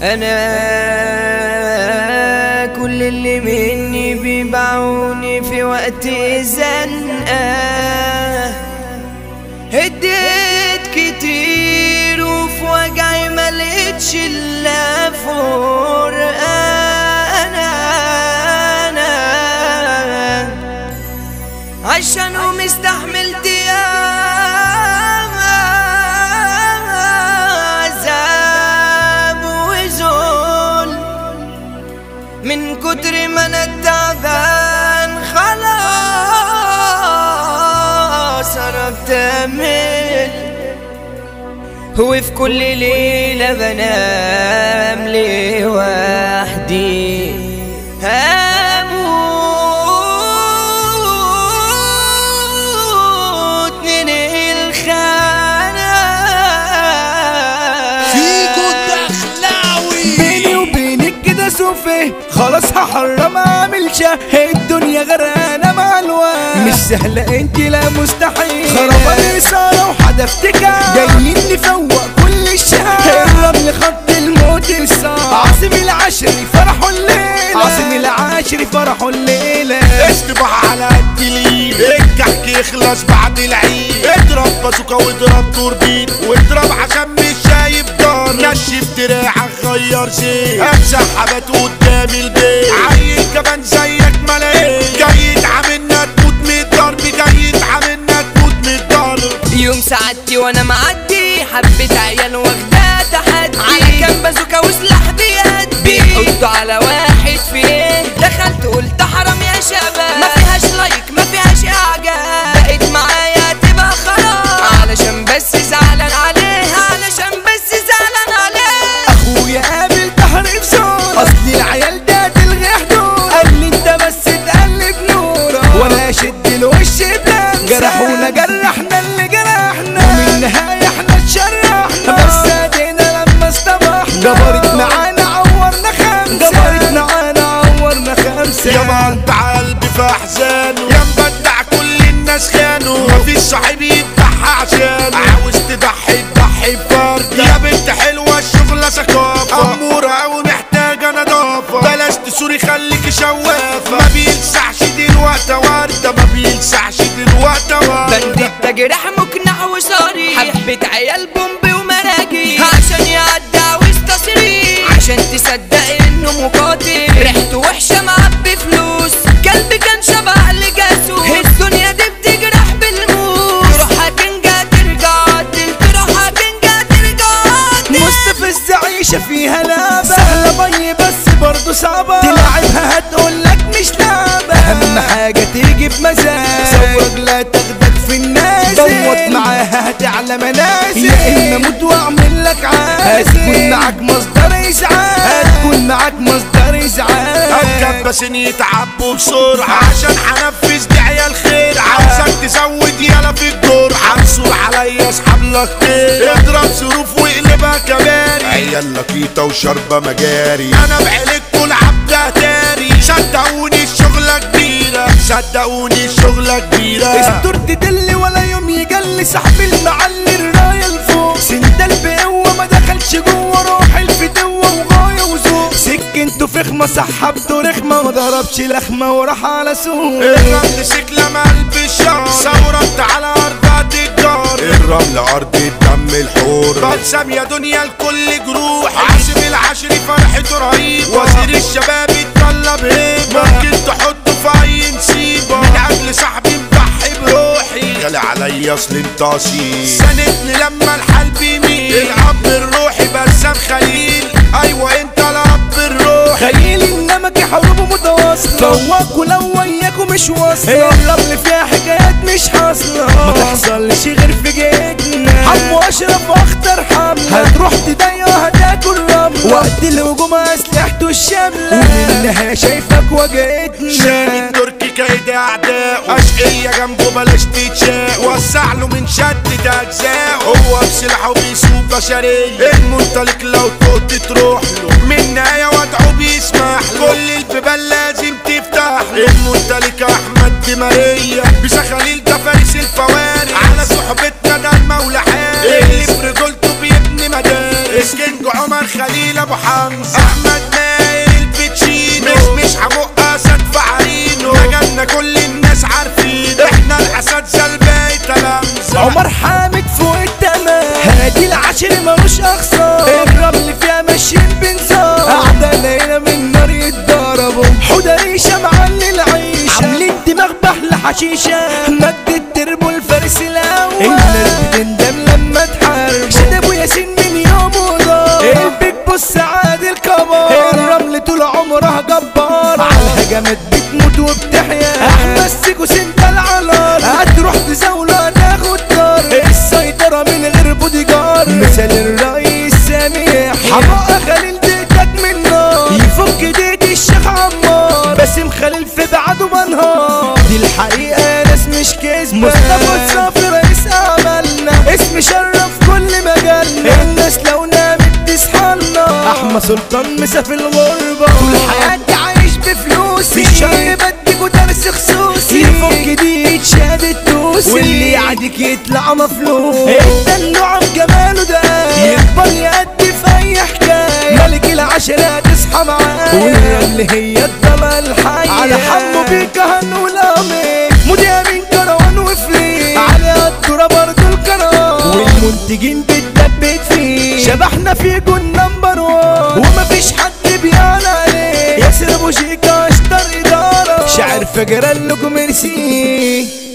انا كل اللي مني بيبيعوني في وقت الزنقة، هديت كتير وفي وجعي ملقتش الا فرقة. انا عشانهم استحملت من كتر ما انا تعبان خلاص قربت امل، وفي كل ليلة بنام لوحدي هموت من الخانة. فيكو الدخلاوي بيني وبينك كده سوفي خلاص هحرم اعمل الدنيا غرقانة مع الوقت، مش سهلة انت لا مستحيل، خربانة إثارة وحدفتك جايين نفوق كل الشهر، الرمل خط الموت الصعب، عاصم العشري فرحوا الليلة، عاصم العشري فرحوا الليلة، اشتبح على قد ليه الكحك يخلص بعد العيد، اضرب بازوكا واضرب توربين واضرب عشان مش شايف دار، نشف دراعك غير زين، امسح حبات قدام البيت، عيل كمان زيك ملايين، جاي يتعاملنا تموت من الضرب، جاي يتعاملنا تموت من الضرب. يوم سعادتي وانا معدي حبة عيال واخدة تحدي، على كام بازوكا وسلاح بيدي، بيحطوا على واحد فين، دخلت قلت حرام يا شباب، ما فيهاش لايك ما فيهاش اعجاب، بقيت معايا تبقى خلاص، علشان بس زعلان عليه، علشان بس زعلان عليه. اخويا قابل بحر في زور، اصل العيال ده تلغي حدود، قال لي انت بس تقلب نورك وانا اشد الوش بلمسة، جرحونا جرحنا اللي جرحنا، ومن النهاية احنا اتشرحنا، بس ادينا لما استبحنا، جبرت معانا عورنا خمسة، جبرت معانا عورنا خمسة. يا ما انت قلبي في احزانه، يا مبدع كل الناس خانوا، مفيش صاحب يضحى عشانه، عاوز تضحي تضحي بفرد، يا بنت حلوة الشغلة ثقافة، أمورة أوي محتاجة نضافة، بلاش تسوري خليكي شوافة، ما بيلسعش دلوقتي وردة، ما بيلسعش دلوقتي وردة. بندق تجرح مقنع وصريح، حبة عيال بومب ومراجيح، عشان يعدى ويستصريح، عشان تصدق انه مقاتل، ريحته وحشة معبي فلوس، قلبي كان شبع لجاسوس، الدنيا دي بتجرح بالموس، تروح هتنجا ترجع عدل، تروح هتنجا ترجع عدل. مستفز عيشة فيها لعبة سهلة بي بس برضو صعبة، تلعبها هتقولك مش لعبة، أهم حاجة تيجي بمزاج، صورك لا تاخدك في الناس، ضوط معاها هتعلى منازل، يا إما موت واعمل لك عازل، هتكون معاك مصدر إزعاج، هتكون معاك مصدر إزعاج. الكباسين يتعبوا بسرعة عشان هنفذ دعية الخير، عاوزك تزود يالا في الدور، عنصر عليا اسحب لك طير، اضرب ظروف واقلبها كباري، عيال لقيطة وشاربة مجاري، انا بعيلتكوا العبد اتاري، صدقوني الشغلة كبيرة، صدقوني الشغلة كبيرة، استر تدل ولا يوم يجلي، صاحب المعلي الراية لفوق، سندل بقوة ما دخلش جوه، روح الفتوة وغاية وذوق، سكنته فخمة سحبته رخمة، ما ضربش لخمة وراح على سوق، الرمل سكلة مقلب الشهر، ثورت على أرض الدار، الرمل أرض الدم الحور، بلسم يا دنيا الكل جروح، عاصم العشري فرحته رهيبة، وزير الشباب يتطلب هيبة، ممكن تحطه في أي نسيبة، من أجل صاحبي مضحي بروحي، غالي عليا أصل انت أصيل، ساندني لما الحال بيميل، الأب الروحي بسام خليل، أيوة انت الأب الروحي، خليل النمكي حروبه متواصلة، فواك ولو وياكوا مش واصلة، الرمل فيها حكايات مش حاصلة، ما تحصلش غير في جيتنا، حمو أشرف واختار حملة، هتروح تضيع هتاكل رملة، وقت الهجوم أسلحته الشاملة، ومنها شايفك واجهتنا، شامي التركي كايد أعداء، أشقية جنبه بلاش تتشاق، وسع له من شتت أجزاء، هو بسلاحه بيسوق بشرية، المنطلق لو تقط تروح له، من نهاية وضعه بيسمح له، كل البيبان لازم تفتح له، المنطلق أحمد دمارية، بيسا خليل ده فارس الفوارق، على صحبتنا ده المولى حارس، اللي في رجولته بيبني مدارس، كينج عمر خليل الراجل ابو حمزة احمد ماهر الباتشينو مش حمق اسد في عرينه مجالنا كل الناس عارفين احنا الاساتذة الباقي تلامذة. عمر حامد فوق التمام هادي العشر ملوش اخصام الرمل فيها ماشيين بنظام اعداء هنا من نار يتضربوا حدريشة معلي العيشة عاملين دماغ بحل حشيشة مجد التربو الفارس الاول الناس بتندم لما تحاربوا شدب وياسين من يوم وضار البيك بص عادل كبار الرمل طول عمرها جبار على الهجمات بتموت وبتحيا احمد سيكو سنت العلار هتروح تزاوله تاخد دار السيطرة من غير بودي جارد مثال الرئيس سامح حماقة خليل ديتك من نار يفك ديت الشيخ عمار باسم خليل في بعده بنهار دي الحقيقة ناس مش كذبة مصطفى صافي رئيس أعمالنا اسم شرف كل مجالنا الناس لو نامت تصحالنا أحمد سلطان مسا في الغربة طول حياتي عايش بفلوسي في الشهر بديكوا درس خصوصي يفك ديت شهادة توسي واللي يعديك يطلع مفلوس الدلوع بجماله ده يكبر يأدي في أي حكاية ملك العشرة تصحى معاه والرمل هي الضلع الحية على حمو بيك هنقول آمين مذيع من كروان وفريق على الدورة برضو الكرام والمنتجين بتدبت فيه شبحنا في جون نمبر 1 ومفيش حد بيعلى عليه ياسر ابو شيكا اشطر ادارة شاعر فجر اللوج ميرسي